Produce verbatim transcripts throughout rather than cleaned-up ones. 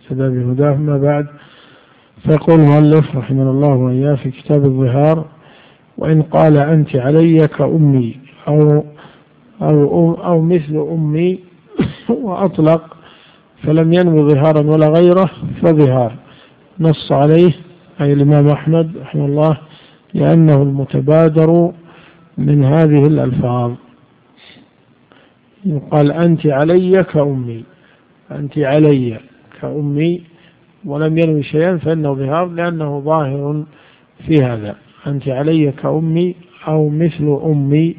واهتدى بهداه. ما بعد، فيقول المؤلف رحمه الله وإياه في كتاب الظهار: وإن قال أنت علي كأمي أو, أو, أو مثل أمي وأطلق فلم ينوي ظهارا ولا غيره فظهار. نص عليه أي الإمام أحمد رحمه الله لأنه المتبادر من هذه الألفاظ. يقال أنت علي كأمي، أنت علي كأمي ولم ينوي شيئا فإنه ظهار، لأنه ظاهر في هذا. أنت علي كأمي أو مثل أمي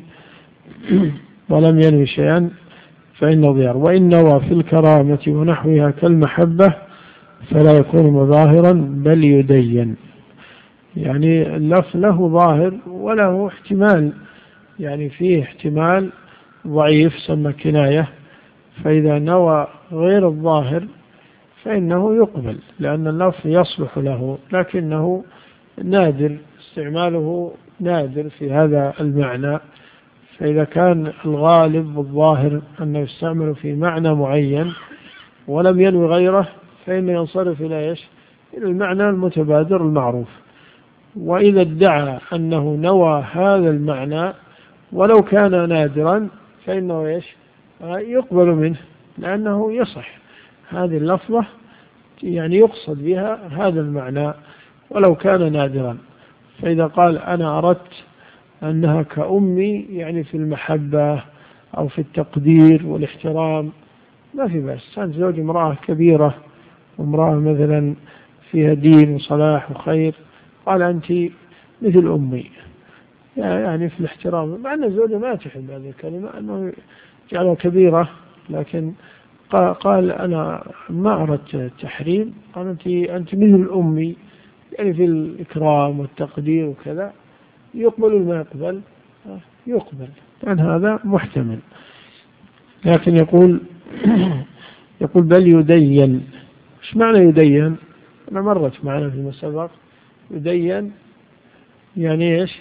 ولم ينوي شيئا فإنه ظهار. وإن نوى في الكرامة ونحوها كالمحبة فلا يكون مظاهرا بل يدين. يعني اللفظ له ظاهر وله احتمال، يعني فيه احتمال ضعيف سمى كناية، فإذا نوى غير الظاهر فإنه يقبل، لأن اللفظ يصلح له، لكنه نادر، استعماله نادر في هذا المعنى. فإذا كان الغالب والظاهر أنه يستعمل في معنى معين ولم ينوي غيره فإنه ينصرف إلى إيش؟ إلى المعنى المتبادر المعروف. وإذا ادعى أنه نوى هذا المعنى ولو كان نادرا فإنه إيش؟ يقبل منه، لأنه يصح هذه اللفظة، يعني يقصد بها هذا المعنى ولو كان نادرا. فإذا قال أنا أردت أنها كأمي، يعني في المحبة أو في التقدير والاحترام، ما في بأس. كانت زوج امرأة كبيرة وامرأة مثلا فيها دين وصلاح وخير، قال أنت مثل أمي، يعني في الاحترام، مع أن الزوجة ما تحب هذه الكلمة أنه جعلها كبيرة، لكن قال أنا ما أردت التحريم، قال أنت أنت مثل أمي، يعني في الإكرام والتقدير وكذا. يقبل ما يقبل يقبل، لأن هذا محتمل. لكن يقول يقول بل يدين. إيش معنى يدين؟ أنا مرت معنا فيما سبق. يدين يعني إيش؟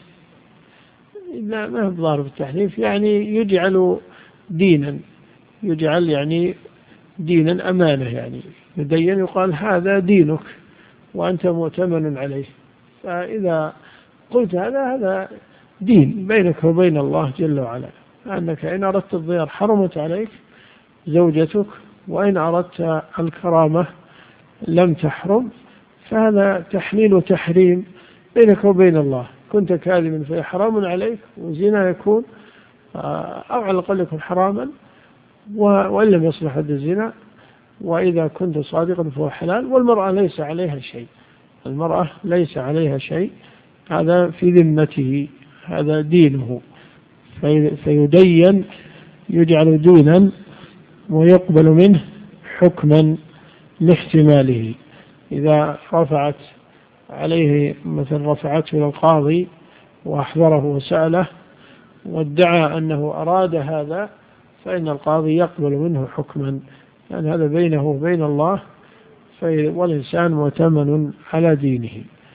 لا، ما هو ظاهر بالتحريف، يعني يجعل دينا، يجعل يعني دينا أمانة. يعني يدين يقال هذا دينك وأنت مؤتمن عليه، فإذا قلت هذا هذا دين بينك وبين الله جل وعلا، أنك إن أردت الظهار حرمت عليك زوجتك، وإن أردت الكرامة لم تحرم، فهذا تحليل وتحريم بينك وبين الله. كنت كاذبا فهي حرام عليك، وزنا يكون أو على الأقل يكون حراما وإن لم يصلح هذا الزنا، وإذا كنت صادقا فهو حلال. والمرأة ليس عليها شيء، المرأة ليس عليها شيء، هذا في ذمته، هذا دينه. فيدين يجعل دينا ويقبل منه حكما لاحتماله. إذا رفعت عليه مثل رفعته إلى القاضي وأحضره وسأله وادعى أنه أراد هذا، فإن القاضي يقبل منه حكما، لأن هذا بينه وبين الله، والإنسان مؤتمن على دينه.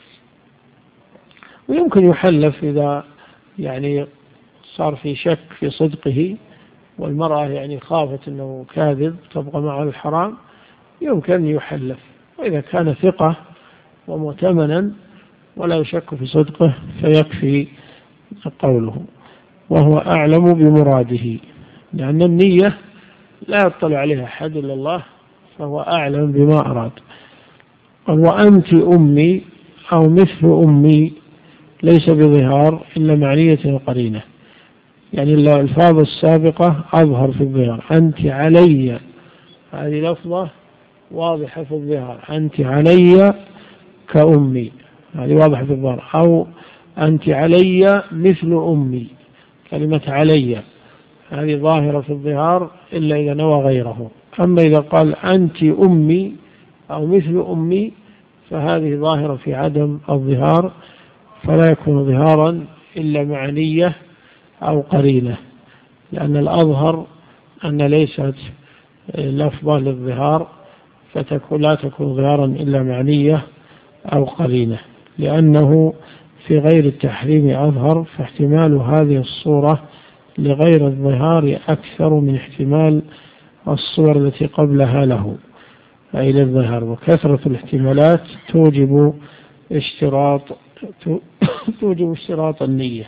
ويمكن يحلف إذا يعني صار في شك في صدقه، والمرأة يعني خافت أنه كاذب تبقى معه الحرام، يمكن يحلف. وإذا كان ثقة ومؤتمنا ولا يشك في صدقه فيكفي قوله، وهو أعلم بمراده، لأن النية لا يطلع عليها أحد إلا الله، فهو أعلم بما أراد. قال وأنت أمي أو مثل أمي ليس بظهار إلا معنية وقرينة، يعني الألفاظ السابقة أظهر في الظهار. أنت علي، هذه لفظة واضحة في الظهار، أنت علي كأمي، هذه واضحة في الظهار. أو أنت علي مثل أمي، كلمة علي هذه ظاهرة في الظهار إلا إذا نوى غيره. أما إذا قال أنت أمي أو مثل أمي فهذه ظاهرة في عدم الظهار، فلا يكون ظهارا إلا معنية أو قرينة، لأن الأظهر أن ليست لفظة للظهار، فتكون لا تكون ظهارا إلا معنية أو قرينة، لأنه في غير التحريم أظهر، فاحتمال هذه الصورة لغير الظهار أكثر من احتمال الصور التي قبلها له. أي للظهار، وكثرة الاحتمالات توجب اشتراط توجب اشتراط النية.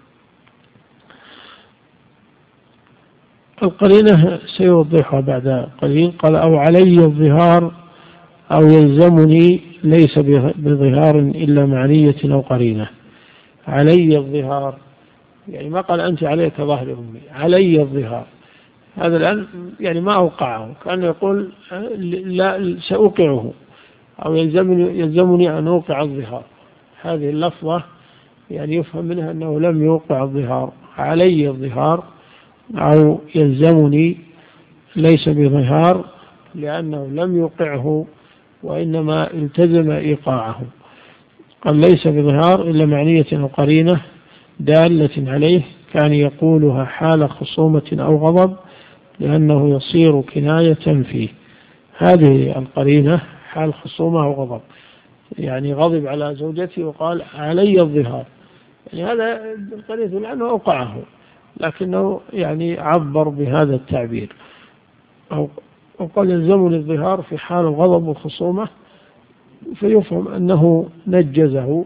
القرينة سيوضحها بعد قليل. قال أو علي الظهار أو يلزمني ليس بظهار إلا مع نية أو قرينة. علي الظهار يعني ما قال أنت عليك ظهر أمي، علي الظهار، هذا الآن يعني ما أوقعه، كان يقول لا سأوقعه أو يلزمني, يلزمني أن أوقع الظهار. هذه اللفظة يعني يفهم منها أنه لم يوقع الظهار. علي الظهار أو يلزمني ليس بظهار لأنه لم يوقعه وإنما التزم إيقاعه. قال ليس بظهار إلا معنية أو قرينة دالة عليه، كان يقولها حال خصومة أو غضب لأنه يصير كناية فيه. هذه القرينة حال خصومة أو غضب، يعني غضب على زوجته وقال علي الظهار، يعني هذا القرينة لأنه أوقعه لكنه يعني عبر بهذا التعبير. أو وقال يلزمني الظهار في حال الغضب والخصومة، فيفهم أنه نجزه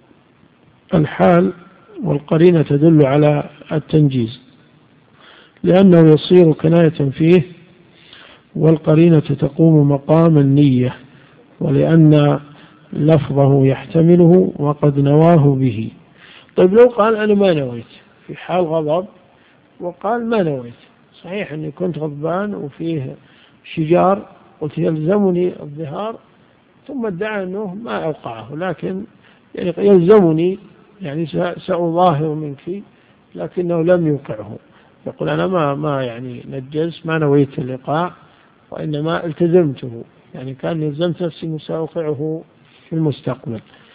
الحال، والقرينة تدل على التنجيز لأنه يصير كناية فيه، والقرينة تقوم مقام النية، ولأن لفظه يحتمله وقد نواه به. طيب لو قال أنا ما نويت في حال غضب وقال ما نويت، صحيح أني كنت غضبان وفيه شجار قلت يلزمني الظهار، ثم ادعى أنه ما أوقعه، لكن يعني يلزمني يعني سأظاهر منك، لكنه لم يوقعه. يقول أنا ما ما يعني نجز، ما نويت اللقاء وإنما التزمته، يعني كان يلزمت نفسي سأوقعه في المستقبل.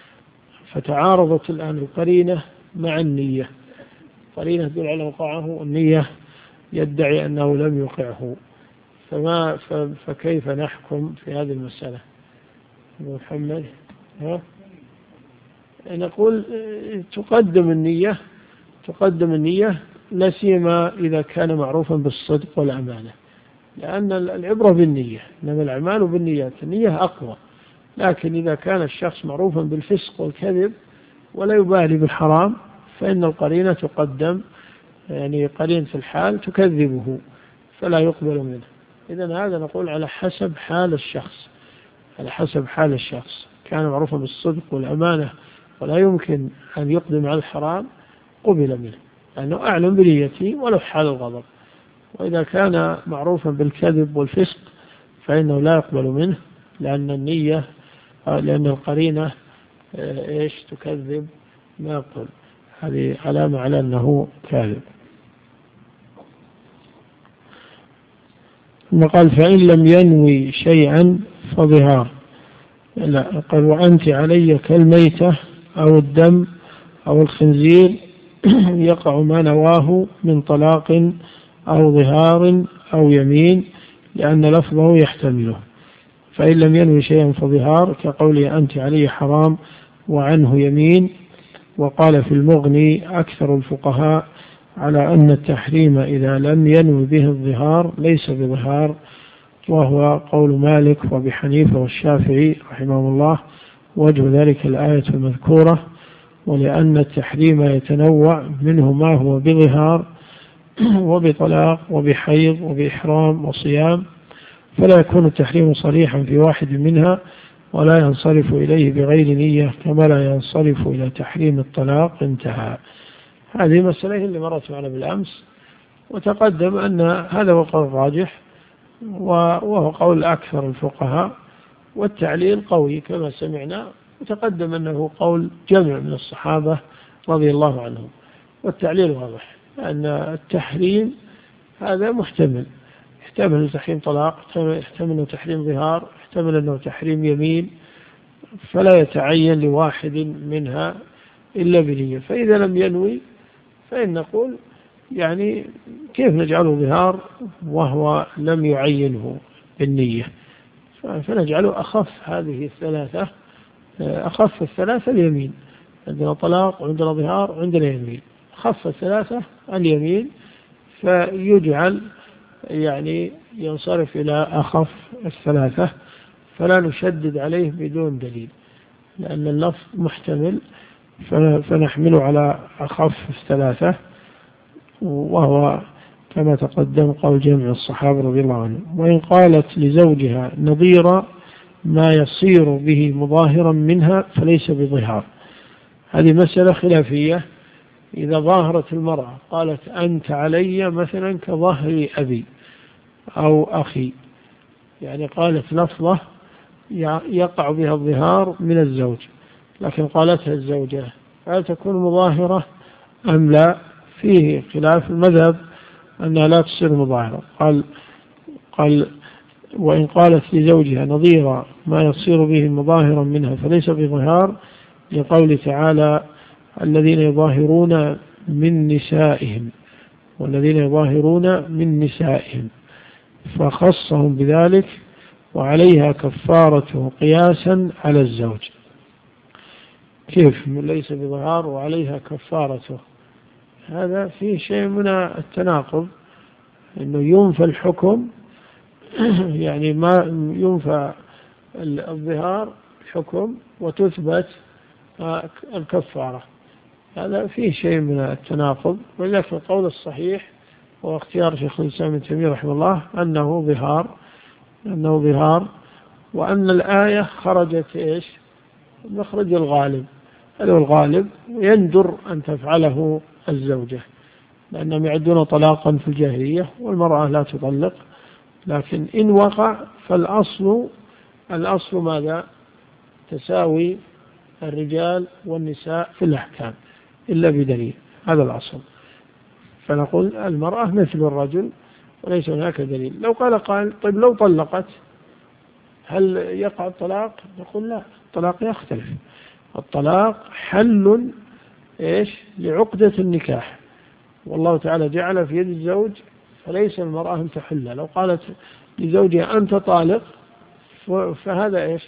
فتعارضت الآن القرينة مع النية، قرينة تدل على وقعه والنية يدعي أنه لم يوقعه، فما فكيف نحكم في هذه المسألة؟ محمد ها؟ نقول تقدم النية تقدم النية لا سيما إذا كان معروفا بالصدق والأمانة، لأن العبرة بالنية، إنما الأعمال بالنيات، النية أقوى. لكن إذا كان الشخص معروفا بالفسق والكذب ولا يبالي بالحرام فإن القرينة تقدم، يعني قرينة الحال تكذبه فلا يقبل منه. إذن هذا نقول على حسب حال الشخص، على حسب حال الشخص. كان معروفا بالصدق والأمانة ولا يمكن أن يقدم على الحرام قبل منه لأنه أعلم بنيته ولو حال الغضب. وإذا كان معروفا بالكذب والفسق فإنه لا يقبل منه، لأن النية لأن القرينة إيش تكذب ما يقبل. هذه علامة على أنه كاذب. ثم قال فإن لم ينوي شيئا فظهار. لا، قال وأنت علي كالميتة أو الدم أو الخنزير يقع ما نواه من طلاق أو ظهار أو يمين لأن لفظه يحتمله. فإن لم ينوي شيئا فظهار كقوله أنت علي حرام وعنه يمين. وقال في المغني أكثر الفقهاء على أن التحريم إذا لم ينوي به الظهار ليس بظهار، وهو قول مالك وأبي حنيفة والشافعي رحمه الله. وجه ذلك الآية المذكورة، ولأن التحريم يتنوع، منه ما هو بظهار وبطلاق وبحيض وبإحرام وصيام، فلا يكون التحريم صريحا في واحد منها ولا ينصرف إليه بغير نية كما لا ينصرف إلى تحريم الطلاق. انتهى. هذه مسألة اللي مرت معنا بالأمس، وتقدم أن هذا هو القول الراجح وهو قول أكثر الفقهاء، والتعليل قوي كما سمعنا، وتقدم أنه قول جمع من الصحابة رضي الله عنهم. والتعليل واضح أن التحريم هذا محتمل، يحتمل أنه تحريم طلاق، يحتمل أنه تحريم ظهار، يحتمل أنه تحريم يمين، فلا يتعين لواحد منها إلا بنية. فإذا لم ينوي فإن نقول يعني كيف نجعله ظهار وهو لم يعينه بالنية؟ فنجعله أخف هذه الثلاثة، أخف الثلاثة اليمين، عندنا طلاق وعندنا ظهار وعندنا يمين، أخف الثلاثة اليمين، فيجعل يعني ينصرف إلى أخف الثلاثة فلا نشدد عليه بدون دليل، لأن اللفظ محتمل فنحمله على أخف ثلاثة، وهو كما تقدم قول جمع الصحابة رضي الله عنهم. وإن قالت لزوجها نظير ما يصير به مظاهرا منها فليس بظهار. هذه مسألة خلافية. إذا ظاهرت المرأة قالت أنت علي مثلا كظهر أبي أو أخي، يعني قالت لفظة يقع بها الظهار من الزوج، لكن قالتها الزوجة، هل تكون مظاهرة أم لا؟ فيه خلاف المذهب أنها لا تصير مظاهرة. قال قال وإن قالت لزوجها نظير ما يصير به مظاهرا منها فليس بظهار، لقول تعالى الذين يظاهرون من نسائهم، والذين يظاهرون من نسائهم، فخصهم بذلك، وعليها كفارته قياسا على الزوج. كيف ليس بظهار وعليها كفارته؟ هذا فيه شيء من التناقض، إنه ينفى الحكم يعني ما ينفى الظهار الحكم وتثبت الكفارة، هذا فيه شيء من التناقض. ولكن القول الصحيح هو اختيار شيخ الإسلام ابن تيمية رحمه الله أنه ظهار، أنه ظهار، وأن الآية خرجت إيش؟ مخرج الغالب، هذا هو الغالب، ويندر أن تفعله الزوجة، لأنهم يعدون طلاقا في الجاهلية والمرأة لا تطلق. لكن إن وقع فالأصل الأصل ماذا؟ تساوي الرجال والنساء في الأحكام إلا بدليل، هذا الأصل. فنقول المرأة مثل الرجل وليس هناك دليل. لو قال قائل طيب لو طلقت هل يقع الطلاق؟ نقول لا، الطلاق يختلف. الطلاق حل إيش؟ لعقدة النكاح، والله تعالى جعل في يد الزوج، فليس المرأة أن تحل. لو قالت لزوجها أنت طالق فهذا إيش؟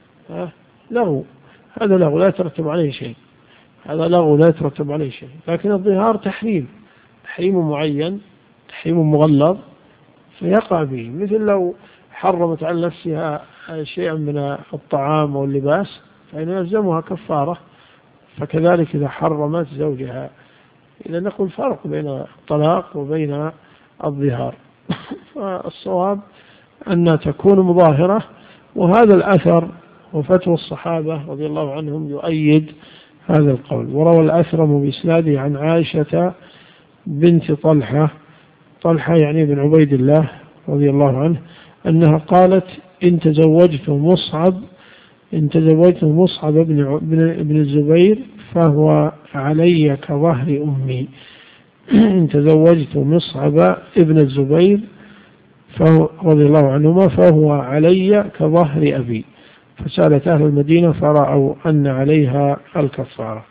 لغو، هذا لغو لا يترتب عليه شيء، هذا لغو لا يترتب عليه شيء. لكن الظهار تحريم، تحريم معين، تحريم مغلظ فيقع به، مثل لو حرمت على نفسها شيئا من الطعام واللباس فإن يلزمها كفارة، فكذلك إذا حرمت زوجها. إذا نقول فرق بين الطلاق وبين الظهار فالصواب أن تكون مظاهرة، وهذا الأثر وفتوى الصحابة رضي الله عنهم يؤيد هذا القول. وروى الأثرم بإسناده عن عائشة بنت طلحة، طلحة يعني بن عبيد الله رضي الله عنه، أنها قالت إن تزوجت مصعب إن تزوجت مصعب بن ابن الزبير فهو علي كظهر أمي. إن تزوجت مصعب ابن الزبير فهو رضي الله عنهما فهو علي كظهر أبي. فسألت أهل المدينة فرأوا أن عليها الكفارة.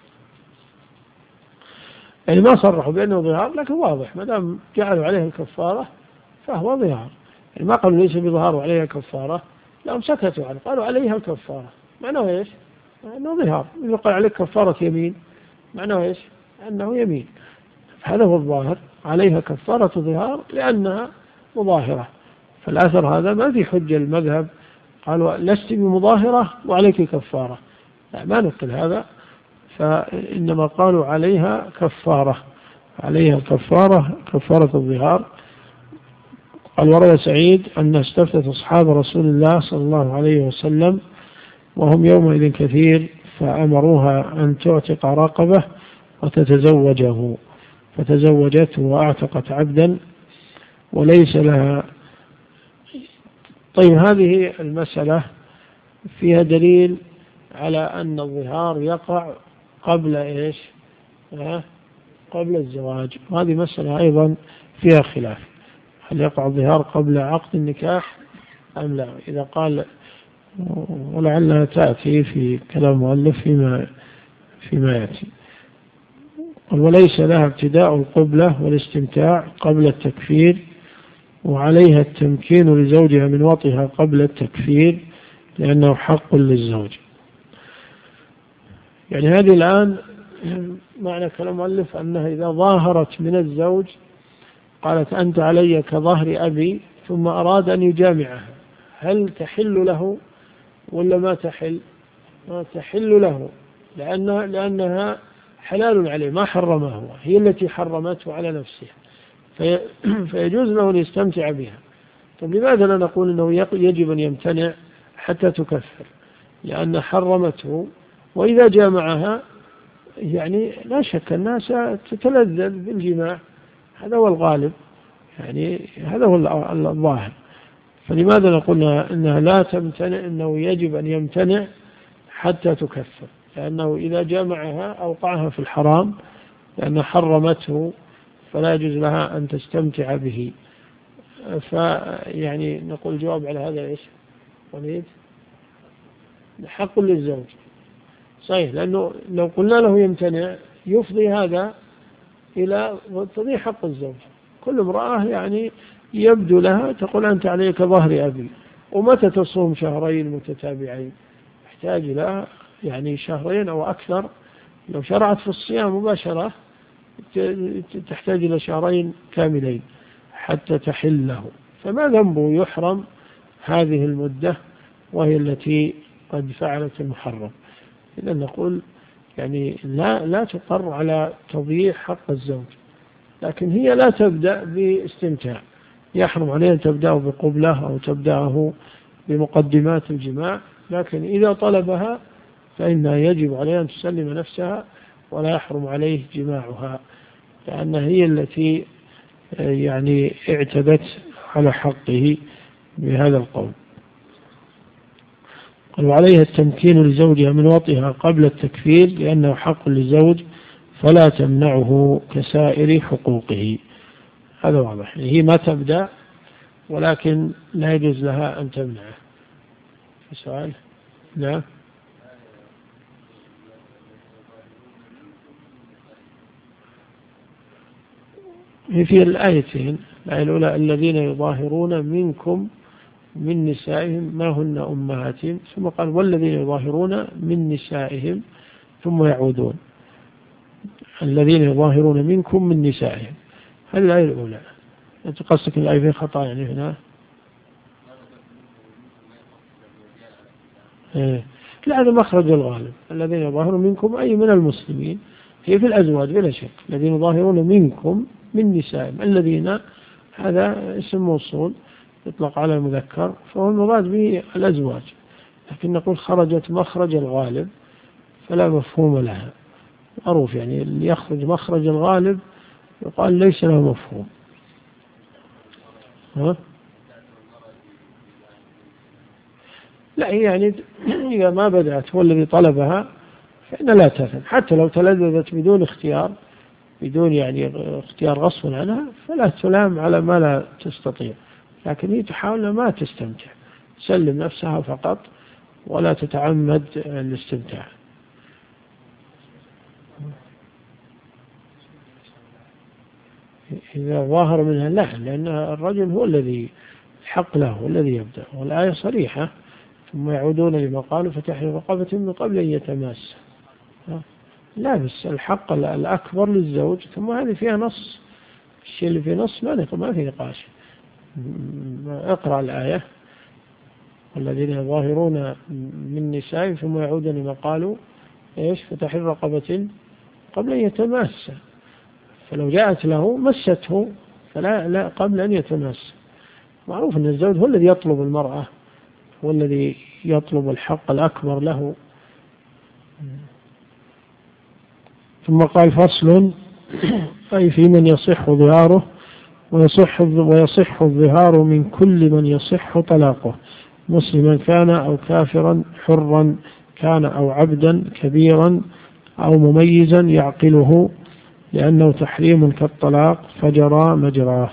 يعني ما صرحوا بأنه ظهار، لكن واضح ما دام جعلوا عليها الكفارة فهو ظهار. يعني ما قالوا ليس بظهار وعليها كفارة، لهم سكتوا عنه قالوا عليها الكفارة، معناه إيش؟ أنه ظهار. إذا قال عليك كفارة يمين معناه إيش؟ أنه يمين. هذا هو الظاهر، عليها كفارة ظهار لأنها مظاهرة. فالأثر هذا ما في حجة المذهب قالوا لست بمظاهرة وعليك كفارة، لا، ما نقل هذا، فإنما قالوا عليها كفارة، عليها كفارة كفارة الظهار. قال وروى سعيد أن استفتت أصحاب رسول الله صلى الله عليه وسلم وهم يومئذ كثير فأمروها أن تعتق رقبة وتتزوجه، فتزوجته وأعتقت عبدا وليس لها. طيب هذه المسألة فيها دليل على أن الظهار يقع قبل إيش؟ قبل الزواج. وهذه مسألة أيضا فيها خلاف، هل يقع الظهار قبل عقد النكاح أم لا؟ إذا قال، ولعلها تأتي في كلام مؤلف فيما فيما يأتي. قال وليس لها ابتداء القبلة والاستمتاع قبل التكفير، وعليها التمكين لزوجها من وطئها قبل التكفير لأنه حق للزوج. يعني هذه الآن معنى كلام مؤلف أنها إذا ظاهرت من الزوج قالت أنت علي كظهر أبي ثم أراد أن يجامعها، هل تحل له ولا ما تحل؟ ما تحل له، لأنها, لأنها حلال عليه، ما حرمها هو، هي التي حرمته على نفسها، في فيجوز له أن يستمتع بها. طب لماذا لا نقول أنه يجب أن يمتنع حتى تكفر؟ لأن حرمته، وإذا جامعها يعني لا شك الناس تتلذذ بالجماع، هذا هو الغالب، يعني هذا هو الظاهر. فلماذا نقول إنها لا تمتنع، إنه يجب أن يمتنع حتى تكفر؟ لأنه إذا جامعها أوقعها في الحرام، لأن حرمته فلا يجوز لها أن تستمتع به. فيعني نقول جواب على هذا إيش؟ وليد حق للزوج صحيح، لأنه لو قلنا له يمتنع يفضي هذا إلى تضيع حق الزوج. كل امرأة يعني يبدو لها تقول أنت عليك ظهر أبي، ومتى تصوم شهرين متتابعين؟ تحتاج إلى يعني شهرين أو أكثر. لو شرعت في الصيام مباشرة تحتاج إلى شهرين كاملين حتى تحل له، فما ذنبه يحرم هذه المدة وهي التي قد فعلت المحرم؟ إذا نقول يعني لا لا تقر على تضييع حق الزوج، لكن هي لا تبدأ باستمتاع، يحرم عليها أن تبدأ بقبلة أو تبدأه بمقدمات الجماع، لكن إذا طلبها فإنها يجب عليها أن تسلم نفسها ولا يحرم عليه جماعها، لأنها هي التي يعني اعتدت على حقه بهذا القول. قال وعليها التمكين لزوجها من وطئها قبل التكفير لأنه حق للزوج فلا تمنعه كسائر حقوقه. هذا واضح، هي ما تبدأ ولكن لا يجوز لها أن تمنعه. في سؤال؟ لا. في الآيتين، الآية الأولى الذين يظاهرون منكم من نسائهم ما هن أمهاتهم، ثم قال والذين يظاهرون من نسائهم ثم يعودون. الذين يظاهرون منكم من نسائهم، هذه الآية الأولى. أنت قصدك الآية فيها خطأ يعني هنا؟ إيه. لا، هذا مخرج الغالب، الذين يظاهرون منكم أي من المسلمين، هي في الأزواج بلا شك. الذين يظاهرون منكم من نسائهم، الذين هذا اسم موصول يطلق على المذكر، فهو المراد به الأزواج، لكن نقول خرجت مخرج الغالب فلا مفهوم لها. معروف يعني اللي يخرج مخرج الغالب يقال ليس له مفهوم. ها؟ لا يعني إذا ما بدأت هو الذي طلبها فإن لا تفهم، حتى لو تلذذت بدون اختيار، بدون يعني اختيار غصب عنها، فلا تلام على ما لا تستطيع، لكن هي تحاول ما تستمتع، تسلم نفسها فقط ولا تتعمد الاستمتاع. إذا ظاهر منها لا، لأن الرجل هو الذي حق له الذي يبدأ، والآية صريحة ثم يعودون لما قالوا فتحرير رقبة من قبل أن يتماس. لا، بس الحق الأكبر للزوج، ثم هذه فيها نص، الشيء اللي فيه نص ما ما في نقاش. اقرأ الآية والذين يظاهرون من نسائهم ثم يعودون لما قالوا إيش فتحرير رقبة قبل أن يتماس، فلو جاءت له مسته فلا لا قبل أن يتماس. معروف أن الزوج هو الذي يطلب المرأة، هو الذي يطلب الحق الأكبر له. ثم قال فصل أي في من يصح ظهاره ويصح ويصح الظهار من كل من يصح طلاقه، مسلما كان أو كافرا، حرا كان أو عبدا، كبيرا أو مميزا يعقله، لأنه تحريم كالطلاق فجرى مجراه.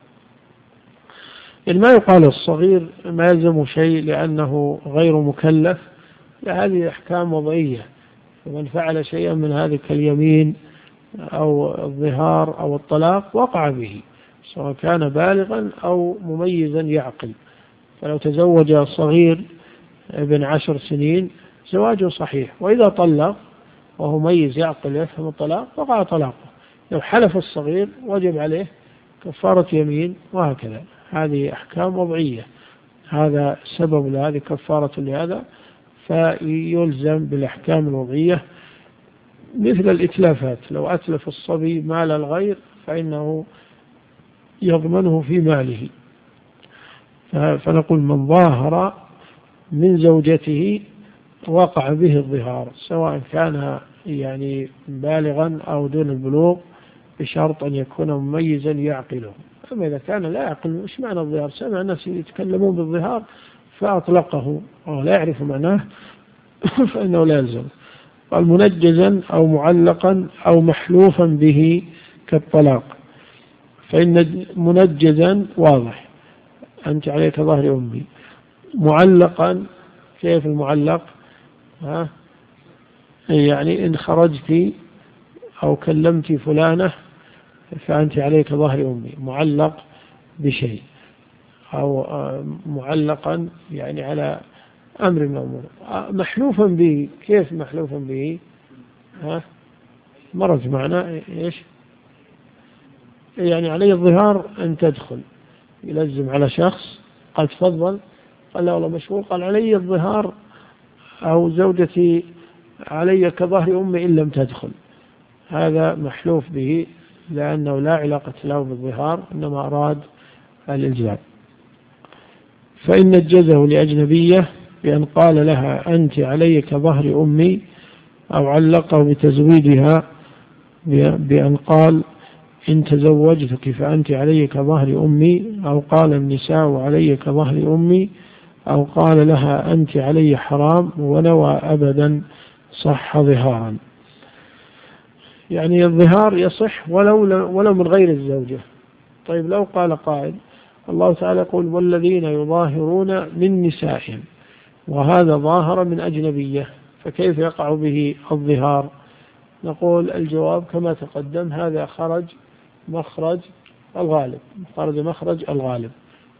ما يقال الصغير ما يلزم شيء لأنه غير مكلف، هذه أحكام وضعية، ومن فعل شيئا من هذه كاليمين أو الظهار أو الطلاق وقع به، سواء كان بالغا أو مميزا يعقل. فلو تزوج صغير ابن عشر سنين زواجه صحيح، وإذا طلق وهو مميز يعقل يفهم الطلاق وقع طلاقه. لو حلف الصغير وجب عليه كفارة يمين، وهكذا. هذه أحكام وضعية، هذا سبب لهذه كفارة لهذا، فيلزم بالأحكام الوضعية مثل الإتلافات. لو أتلف الصبي مال الغير فإنه يضمنه في ماله. فنقول من ظاهر من زوجته وقع به الظهار، سواء كان يعني بالغا أو دون البلوغ، بشرط أن يكون مميزا يعقله. أما إذا كان لا يعقل، إيش معنى الظهار؟ سمع الناس يتكلمون بالظهار فأطلقه وهو لا يعرف معناه فإنه لا يلزم. قال منجزا أو معلقا أو محلوفا به كالطلاق. فإن منجزا واضح، أنت عليك ظهر أمي. معلقا، كيف المعلق؟ ها؟ يعني إن خرجت أو كلمت فلانة فأنت عليك ظهر أمي، معلق بشيء، أو معلقا يعني على أمر من الأمور. محلوفا به، كيف محلوفا به؟ ها؟ مرج معنا إيش؟ يعني عليه الظهار أن تدخل، يلزم على شخص، قال تفضل، قال لا والله مشغول، قال علي الظهار أو زوجتي علي كظهر أمي إن لم تدخل. هذا محلوف به لأنه لا علاقة له بالظهار، إنما أراد الإلزام. فإن نجزه لأجنبية بأن قال لها أنت علي كظهر أمي، أو علقه بتزويدها بأن قال إن تزوجتك فأنت علي كظهر أمي، أو قال النساء علي كظهر أمي، أو قال لها أنت علي حرام ونوى أبدا، صح ظهارا. يعني الظهار يصح ولو ولو من غير الزوجة. طيب لو قال قائل، الله تعالى يقول والذين يظاهرون من نسائهم، وهذا ظاهر من أجنبية، فكيف يقع به الظهار؟ نقول الجواب كما تقدم، هذا خرج مخرج الغالب، خرج مخرج الغالب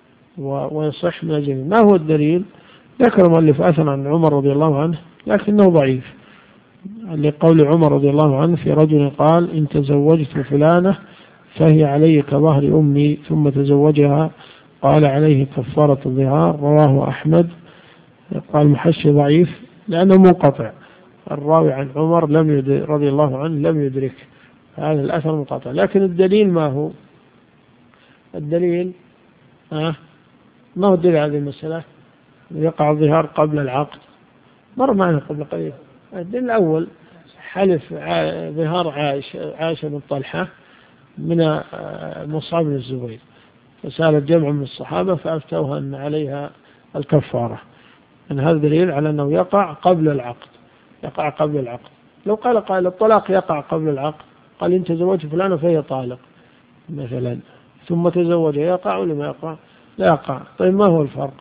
ويصح من الجميع. ما هو الدليل؟ ذكر المؤلف أثر عن عمر رضي الله عنه لكنه ضعيف، لقول عمر رضي الله عنه في رجل قال إن تزوجت فلانة فهي علي كظهر أمي، ثم تزوجها قال عليه كفارة الظهار، رواه أحمد. قال محشي ضعيف لأنه منقطع، الراوي عن عمر لم يدرك رضي الله عنه لم يدرك، هذا الأثر منقطع. لكن الدليل ما هو؟ الدليل ها؟ ما هو الدليل هذه المسألة؟ يقع الظهار قبل العقد، مر معنا قبل قليل. الدليل الأول حلف ظهار عائشة عائشة بن طلحة من مصعب بن الزبير، فسألت جمع من الصحابة فأفتوها أن عليها الكفارة. أن هذا دليل على أنه يقع قبل العقد، يقع قبل العقد. لو قال قال الطلاق يقع قبل العقد، قال إن تزوجت فلانة فهي طالق مثلا، ثم تزوجها، يقع ولا ما يقع؟ لا يقع. طيب ما هو الفرق؟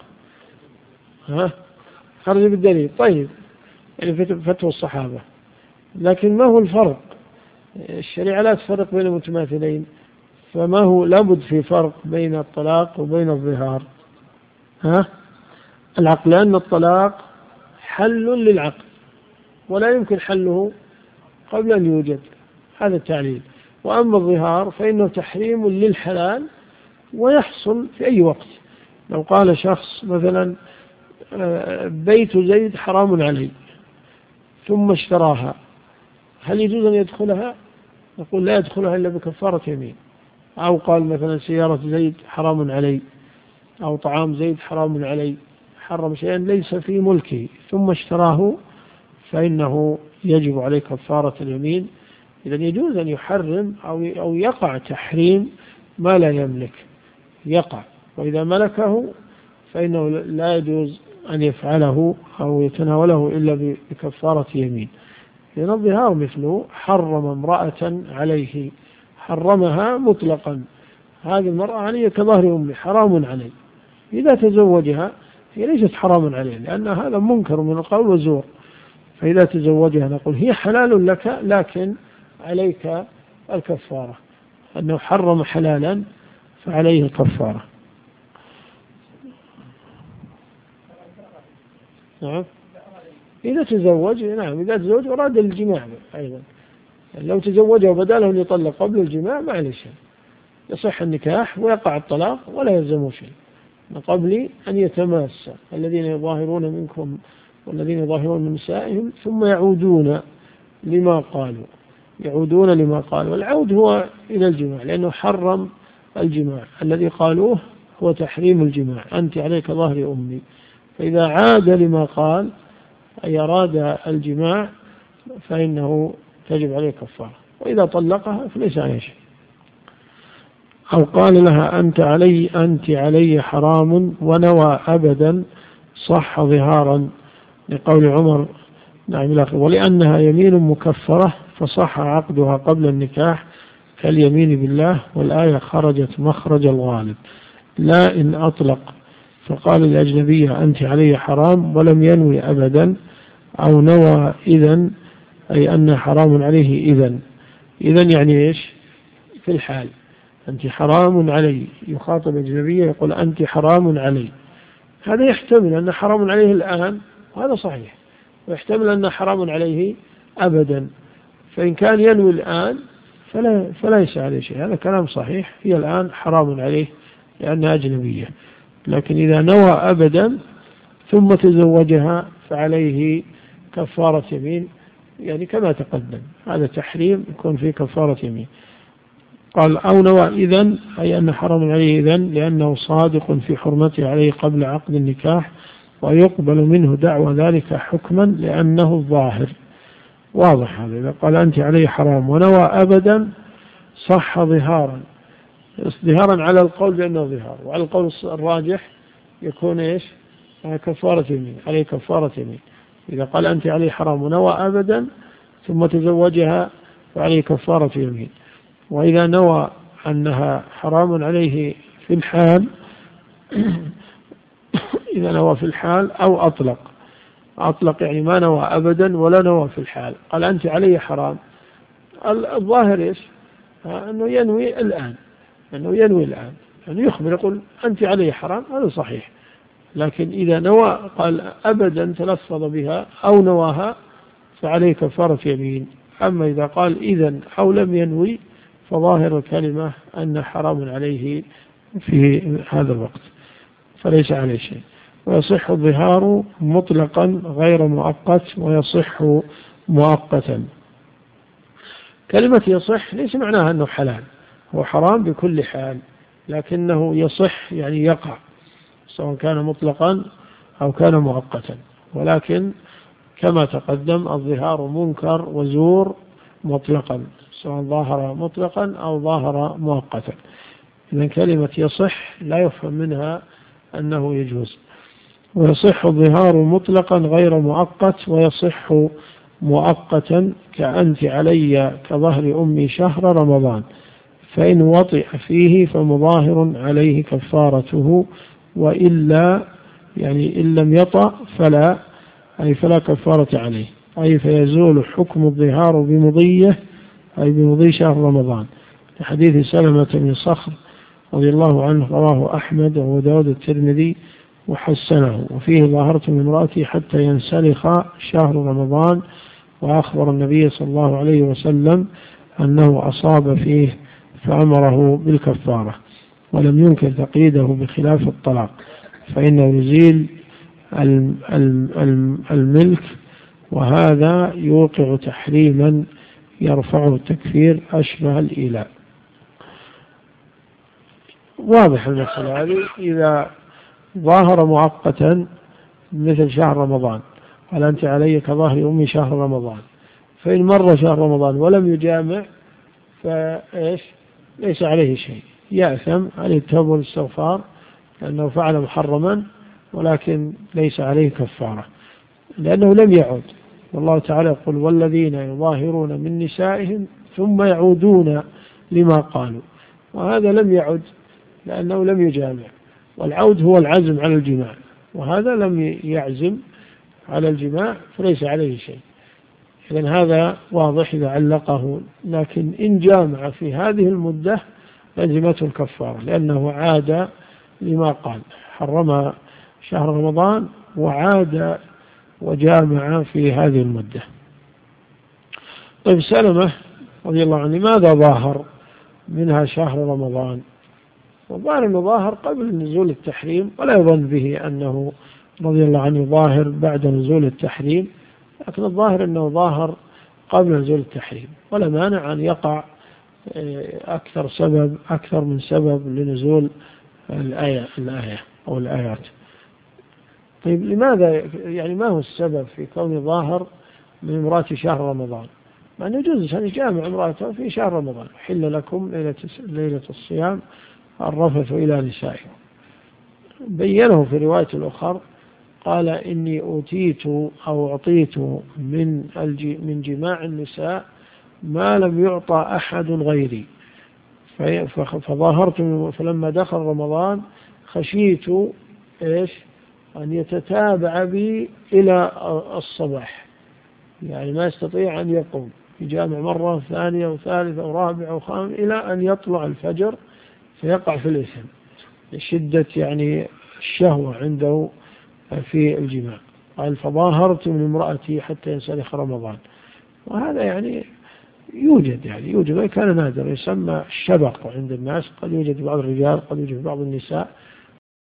ها؟ خرج بالدليل. طيب يعني فتوى الصحابة، لكن ما هو الفرق؟ الشريعة لا تفرق بين المتماثلين، فما هو لابد في فرق بين الطلاق وبين الظهار؟ ها؟ العقل، لأن الطلاق حل للعقل ولا يمكن حله قبل أن يوجد، هذا التعليل. وأما الظهار فإنه تحريم للحلال ويحصل في أي وقت. لو قال شخص مثلا بيت زيد حرام علي ثم اشتراها، هل يجوز أن يدخلها؟ نقول لا يدخلها إلا بكفارة يمين. أو قال مثلا سيارة زيد حرام علي، أو طعام زيد حرام علي، حرم شيئا ليس في ملكه ثم اشتراه، فإنه يجب عليه كفارة اليمين. إذن يجوز أن يحرم أو أو يقع تحريم ما لا يملك، يقع، وإذا ملكه فإنه لا يجوز أن يفعله أو يتناوله إلا بكفارة يمين. لأن الظهار مثله حرم امرأة عليه، حرمها مطلقا، هذه المرأة علي كظهر أمي، حرام علي. إذا تزوجها هي ليست حرام عليه، لأن هذا منكر من القول وزور. فإذا تزوجها نقول هي حلال لك، لكن عليك الكفارة، أنه حرم حلالا فعليه الكفارة. نعم إذا تزوج، نعم إذا تزوج أراد الجماع أيضا، لو تزوجه وبداله أن يطلق قبل الجماع ما عليه شيء، يصح النكاح ويقع الطلاق ولا يلزمه شيء، من قبل أن يتماس الذين يظاهرون منكم والذين يظاهرون من نسائهم ثم يعودون لما قالوا يعودون لما قالوا والعود هو إلى الجماع، لأنه حرم الجماع. الذي قالوه هو تحريم الجماع، أنت عليك ظهر أمي. فإذا عاد لما قال أي أراد الجماع فإنه تجب عليه كفارة، وإذا طلقها فليس عليه شيء. أو قال لها أنت علي أنت علي حرام ونوى أبدا صح ظهارا، لقول عمر نعم، ولأنها يمين مكفرة فصح عقدها قبل النكاح كاليمين بالله، والآية خرجت مخرج الغالب. لا إن أطلق فقال الأجنبية أنت علي حرام ولم ينوي أبدا، أو نوى إذن أي أن حرام عليه إذن. إذن يعني إيش؟ في الحال أنت حرام علي، يخاطب أجنبية يقول أنت حرام علي، هذا يحتمل أن حرام عليه الآن وهذا صحيح، ويحتمل أن حرام عليه أبدا. فإن كان ينوي الآن فلا فليس عليه شيء، هذا كلام صحيح، هي الآن حرام عليه لأنها أجنبية. لكن إذا نوى أبدا ثم تزوجها فعليه كفارة يمين، يعني كما تقدم، هذا تحريم يكون فيه كفارة يمين. قال أو نوى إذن أي أن حرام عليه إذن لأنه صادق في حرمته عليه قبل عقد النكاح، ويقبل منه دعوى ذلك حكما لأنه الظاهر. واضح هذا. إذا قال أنت عليه حرام ونوى أبدا صح ظهارا، ظهارا على القول بأنه ظهار، وعلى القول الراجح يكون إيش؟ كفارة يمين، عليه كفارة يمين. إذا قال أنت عليه حرام ونوى أبدا ثم تزوجها فعليه كفارة يمين. وإذا نوى أنها حرام عليه في الحال إذا نوى في الحال أو أطلق أطلق يعني ما نوى أبدا ولا نوى في الحال، قال أنت عليه حرام، الظاهر إيش؟ أنه ينوي الآن، أنه ينوي الآن، أنه يخبر يقول أنت عليه حرام، هذا صحيح. لكن إذا نوى قال أبدا تلفظ بها أو نواها فعليه كفارة يمين. أما إذا قال إذن أو لم ينوي فظاهر الكلمة أن حرام عليه في هذا الوقت فليس عليه شيء. ويصح الظهار مطلقا غير مؤقت، ويصح مؤقتا. كلمة يصح ليس معناها أنه حلال، هو حرام بكل حال، لكنه يصح يعني يقع سواء كان مطلقا أو كان مؤقتا. ولكن كما تقدم الظهار منكر وزور مطلقا، سواء ظاهر مطلقا أو ظاهر مؤقتا. إذن كلمة يصح لا يفهم منها أنه يجوز. ويصح الظهار مطلقا غير مؤقت، ويصح مؤقتا كأنت علي كظهر أمي شهر رمضان، فإن وطئ فيه فمظاهر عليه كفارته، وإلا يعني إن لم يطأ فلا أي فلا كفارة عليه، أي فيزول حكم الظهار بمضيه أي بمضي شهر رمضان، لحديث سلمة بن صخر رضي الله عنه رواه أحمد وأبو داود الترمذي وحسنه، وفيه ظاهرت من امرأتي حتى ينسلخ شهر رمضان، وأخبر النبي صلى الله عليه وسلم أنه أصاب فيه فأمره بالكفارة، ولم ينكر تقييده بخلاف الطلاق، فإنه يزيل الملك، وهذا يوقع تحريما يرفعه التكفير أشبه الإيلاء. واضح المسألة هذه. إذا ظاهر مؤقتا مثل شهر رمضان، قال أنت علي كظاهر أمي شهر رمضان، فإن مر شهر رمضان ولم يجامع فإيش؟ ليس عليه شيء، يأثم، عليه التوبة والاستغفار لأنه فعل محرما، ولكن ليس عليه كفارة لأنه لم يعود. والله تعالى يقول والذين يظاهرون من نسائهم ثم يعودون لما قالوا، وهذا لم يعد لأنه لم يجامع، والعود هو العزم على الجماع، وهذا لم يعزم على الجماع فليس عليه شيء. إذن هذا واضح إذا علقه. لكن إن جامع في هذه المدة لزمته الكفارة، لأنه عاد لما قال، حرم شهر رمضان وعاد وجامع في هذه المدة. طيب سلمة رضي الله عنه لماذا ظاهر منها شهر رمضان؟ وظاهر أنه ظاهر قبل نزول التحريم، ولا يظن به أنه رضي الله عنه ظاهر بعد نزول التحريم، لكن الظاهر أنه ظاهر قبل نزول التحريم، ولا مانع أن يقع أكثر سبب أكثر من سبب لنزول الآية الآية أو الآيات. طيب لماذا يعني ما هو السبب في كون ظاهر من امرأة شهر رمضان؟ مع أنه يجوز أن يجامع امرأته في شهر رمضان، حل لكم ليلة ليلة الصيام الرفث إلى نسائكم. بينه في رواية الأخر قال إني أوتيت أو أعطيت من من جماع النساء ما لم يعطى أحد غيري، فظاهرت، فلما دخل رمضان خشيت إيش أن يتتابع بي إلى الصباح، يعني ما يستطيع أن يقوم يجامع مرة ثانية وثالثة ورابعة وخامسة إلى أن يطلع الفجر فيقع في الإثم لشدة يعني الشهوة عنده في الجماع. قال فظاهرت من امرأتي حتى ينسلخ رمضان. وهذا يعني يوجد يعني يوجد وكان نادر، يسمى الشبق عند الناس، قد يوجد بعض الرجال قد يوجد بعض النساء